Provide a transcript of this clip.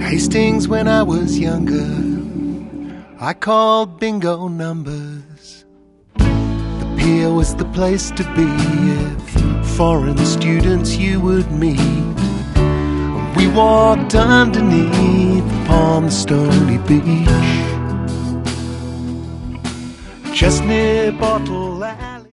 Hastings when I was younger, I called bingo numbers. The pier was the place to be if foreign students you would meet. We walked underneath upon the stony beach, just near Bottle Alley.